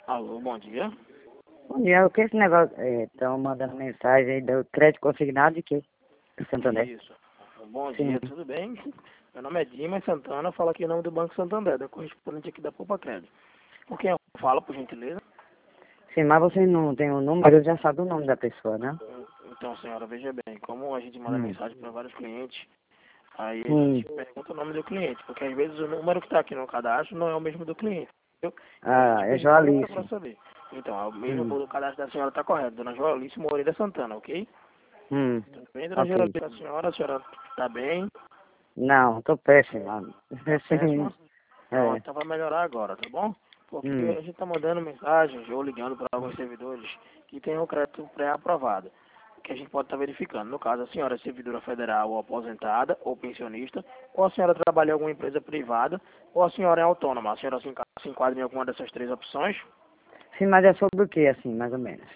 Alô, bom dia. Bom dia, o que é esse negócio? Estão mandando mensagem aí do crédito consignado de quê? Do Santander? Isso. Bom Sim. dia, tudo bem? Meu nome é Dimas Santana, falo aqui em nome do Banco Santander, da correspondente aqui da Poupa Crédito. Com quem eu falo, por gentileza? Sim, mas você não tem o número, já sabe o nome da pessoa, né? Então, senhora, veja bem, como a gente manda mensagem para vários clientes, aí a Hum. gente pergunta o nome do cliente, porque às vezes o número que está aqui no cadastro não é o mesmo do cliente, entendeu? E a Ah, gente é pergunta para Joalice. saber. Então, o mesmo Hum. o cadastro da senhora está correto, dona Joalice Moreira Santana, ok? Tudo bem, dona Ok. Joalice, a senhora está bem? Não, tô péssimo. Tá péssima? Pronto, É. então vai melhorar agora, tá bom? Porque Hum. a gente tá mandando mensagens ou ligando para alguns servidores que tenham o crédito pré-aprovado, que a gente pode estar verificando. No caso, a senhora é servidora federal ou aposentada ou pensionista, ou a senhora trabalha em alguma empresa privada, ou a senhora é autônoma. A senhora se enquadra em alguma dessas três opções? Sim, mas é sobre o que, assim, mais ou menos?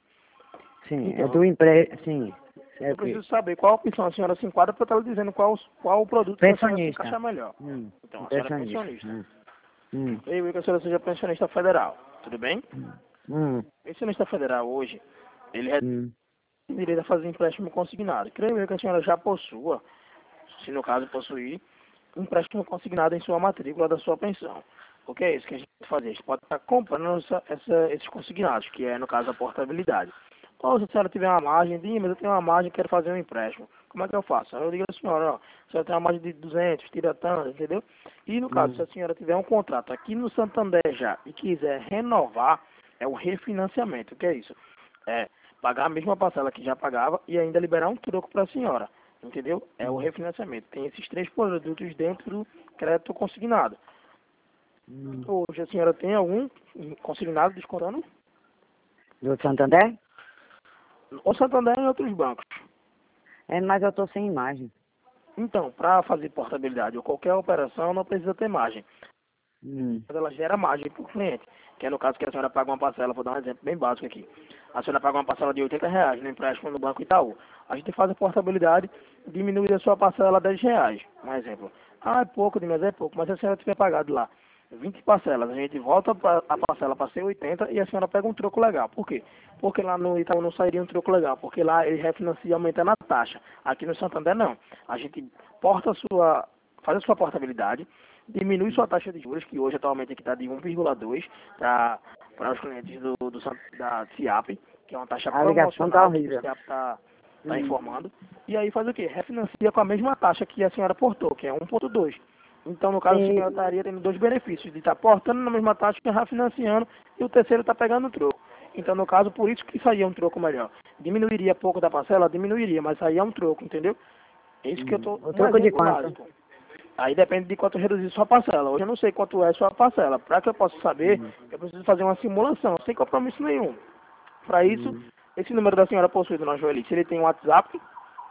Sim, é Então, do emprego, sim. É eu o quê? preciso saber qual opção a senhora se enquadra para estar lhe dizendo qual o produto que a senhora se Pensionista. encaixa melhor. Então, a senhora é Pensionista. pensionista. Hum. Eu digo que a senhora seja pensionista federal, tudo bem? Hum. Pensionista federal hoje, ele é Hum. direito a fazer empréstimo consignado. Creio eu que a senhora já possua, se no caso possuir, um empréstimo consignado em sua matrícula da sua pensão. O que é isso que a gente pode fazer? A gente pode estar comprando esses consignados, que é, no caso, a portabilidade. Ou se a senhora tiver uma margem, mas eu tenho uma margem e quero fazer um empréstimo. Como é que eu faço? Aí eu digo à senhora, ó, a senhora tem uma margem de 200, tira tanto, entendeu? E no caso, se a senhora tiver um contrato aqui no Santander já e quiser renovar, é o refinanciamento. O que é isso? É pagar a mesma parcela que já pagava e ainda liberar um troco para a senhora. Entendeu? É o refinanciamento. Tem esses três produtos dentro do crédito consignado. Hum. Hoje a senhora tem algum consignado descontando? Do Santander? Ou Santander em outros bancos. É, mas eu tô sem imagem. Então, para fazer portabilidade ou qualquer operação, não precisa ter margem. Hum. Mas ela gera margem para o cliente. Que é no caso que a senhora paga uma parcela, vou dar um exemplo bem básico aqui. A senhora paga uma parcela de R$ 80 no empréstimo no Banco Itaú. A gente faz a portabilidade, diminui a sua parcela a R$ 10. Um exemplo. Ah, é pouco, mas é pouco. Mas se a senhora tiver pagado lá 20 parcelas, a gente volta a parcela para ser 80 e a senhora pega um troco legal. Por quê? Porque lá no Itaú não sairia um troco legal, porque lá ele refinancia aumentando a taxa. Aqui no Santander não. A gente faz a sua portabilidade, diminui sua taxa de juros, que hoje atualmente aqui está de 1,2 para os clientes da CIAP, que é uma taxa A ligação tá promocional que o horrível. CIAP está informando. E aí faz o quê? Refinancia com a mesma taxa que a senhora portou, que é 1,2. Então, no caso, a senhora Sim. estaria tendo dois benefícios, de estar portando na mesma taxa que refinanciando, e o terceiro está pegando o troco. Então, no caso, por isso que saía um troco melhor. Diminuiria pouco da parcela? Diminuiria, mas saía um troco, entendeu? É isso que eu estou... O Um troco de exemplo quanto? básico. Aí depende de quanto reduzir sua parcela. Hoje eu não sei quanto é sua parcela. Para que eu possa saber, eu preciso fazer uma simulação, sem compromisso nenhum. Para isso, esse número da senhora possuído na Joelice, ele tem um WhatsApp.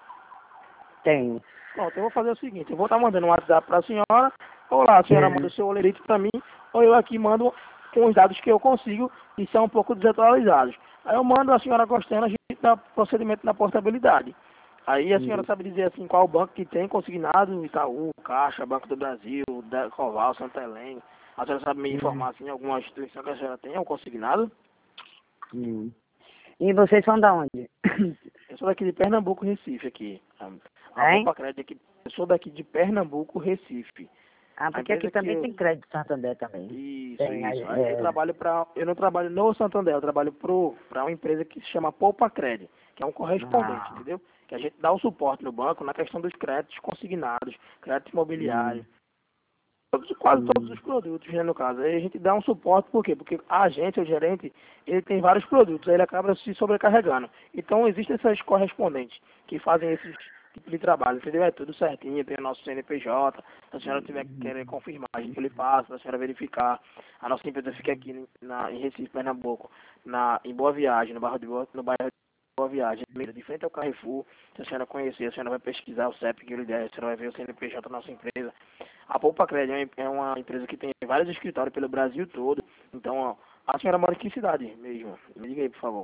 Tenho. Pronto, eu vou fazer o seguinte, eu vou estar mandando um WhatsApp para a senhora, ou lá a senhora manda o seu olerite para mim, ou eu aqui mando com os dados que eu consigo e são um pouco desatualizados. Aí eu mando a senhora gostando, a gente dá procedimento na portabilidade. Aí a senhora sabe dizer assim qual banco que tem consignado, Itaú, Caixa, Banco do Brasil, Coval, Santa Helena. A senhora sabe me informar assim alguma instituição que a senhora tenha um consignado? Hum. E vocês são da onde? Eu sou daqui de Pernambuco, Recife aqui. A Hein? Poupa Crédito aqui, eu sou daqui de Pernambuco, Recife. Ah, A porque aqui empresa que também eu... tem crédito Santander também. Isso, Tem, isso. Aí eu não trabalho no Santander, eu trabalho para uma empresa que se chama Poupa Crédito, que é um correspondente, ah, entendeu? Que a gente dá o suporte no banco na questão dos créditos consignados, crédito imobiliário, hum, quase todos os hum, produtos, né, no caso. Aí a gente dá um suporte, por quê? Porque a agente, o gerente, ele tem vários produtos, aí ele acaba se sobrecarregando. Então, existem essas correspondentes que fazem esses tipos de trabalho, entendeu? É tudo certinho, tem o nosso CNPJ, se a senhora tiver que querer confirmar, a gente lhe passa, se a senhora verificar. A nossa empresa fica aqui em Recife, Pernambuco, em Boa Viagem, no bairro de Boa Viagem, de frente ao Carrefour. Se a senhora conhecer, a senhora vai pesquisar o CEP que ele der, a senhora vai ver o CNPJ da nossa empresa. A Poupa Crédito é uma empresa que tem vários escritórios pelo Brasil todo. Então, ó, a senhora mora em que cidade mesmo? Me diga aí, por favor.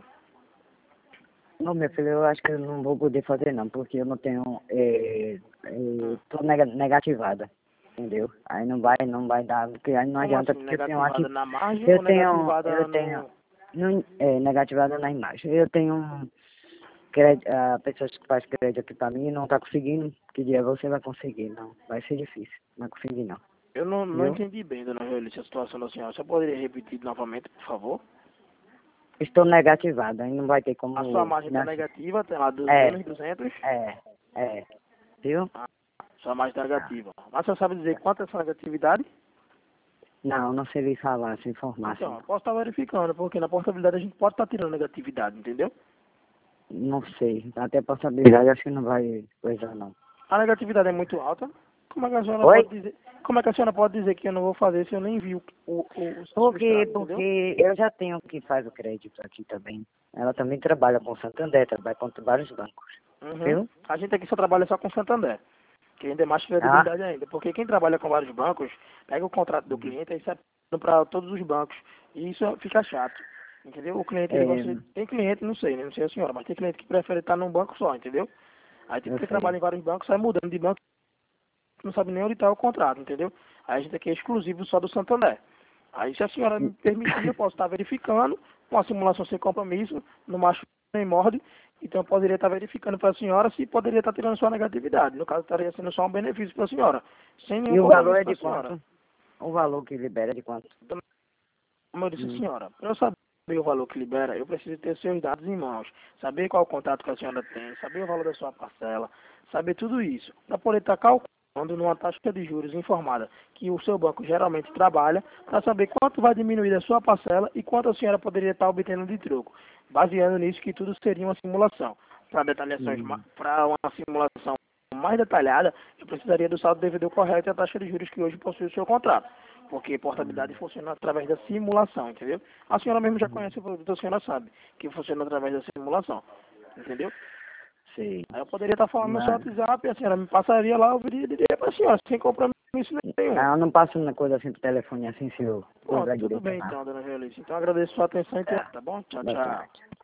não, meu filho, eu acho que eu não vou poder fazer não, porque eu não tenho, tô negativada. entendeu? Aí não vai dar, porque aí não Como adianta, assim, porque eu tenho negativada aqui, na margem eu ou tenho, negativada eu no... tenho, negativada na imagem. Eu tenho um crédito, a pessoa que faz crédito aqui pra mim não tá conseguindo, que dia você vai conseguir, não, vai ser difícil, não vai conseguir não, Eu não viu? entendi bem, dona Joelice, a situação da senhora. Você poderia repetir novamente, por favor? Estou negativada, aí não vai ter A sua como margem está financiar. negativa, tem lá É, menos 200. é, viu? Ah, sua margem está negativa. Mas você sabe dizer quanto é essa negatividade? Não, não sei lhe falar, se informar assim, Então, eu posso estar verificando, porque na portabilidade a gente pode estar tirando negatividade, entendeu? não sei, até possibilidade acho que não vai coisa não. A negatividade é muito alta. Como é que a senhora Oi? pode dizer? Como é que a senhora pode dizer que eu não vou fazer se eu nem vi o substrato, entendeu? Porque eu já tenho que faz o crédito aqui também. Ela também trabalha com Santander, trabalha com vários bancos, Uhum. viu? A gente aqui só trabalha só com Santander, que ainda é mais Ah, credibilidade ainda. Porque quem trabalha com vários bancos, pega o contrato do cliente e sai para todos os bancos. E isso fica chato, entendeu? O cliente, ele é, gosta... Tem cliente, não sei, né? Não sei a senhora, mas tem cliente que prefere estar num banco só, entendeu? Aí tipo, eu quem sei. trabalha em vários bancos sai mudando de banco, não sabe nem onde está o contrato, entendeu? Aí a gente aqui é exclusivo só do Santander. Aí se a senhora me permitir, eu posso estar verificando uma simulação sem compromisso, no macho nem morde, então eu poderia estar verificando para a senhora se poderia estar tirando sua negatividade. No caso, estaria sendo só um benefício para a senhora, sem nenhum E o valor compromisso é para de a senhora. quanto? O valor que libera é de quanto? Então, como eu disse à Hum. senhora, para eu saber o valor que libera, eu preciso ter seus dados em mãos, saber qual o contato que a senhora tem, saber o valor da sua parcela, saber tudo isso, para poder estar calculando numa taxa de juros informada que o seu banco geralmente trabalha, para saber quanto vai diminuir a sua parcela e quanto a senhora poderia estar obtendo de troco, baseando nisso que tudo seria uma simulação. Para detalhações, Hum. para uma simulação mais detalhada, eu precisaria do saldo devedor correto e a taxa de juros que hoje possui o seu contrato. Porque portabilidade funciona através da simulação, entendeu? A senhora mesmo já conhece o produto, a senhora sabe que funciona através da simulação, entendeu? Sei. Aí eu poderia estar falando no seu Mas, WhatsApp, a senhora me passaria lá, eu diria para a senhora, sem compromisso nenhum. eu não passo uma coisa assim pro telefone assim se eu Pronto, ligar tudo direito bem não. então, dona Violice. Então eu agradeço a sua atenção e tempo, Tá. tá bom? Tchau, Boa tchau. tarde.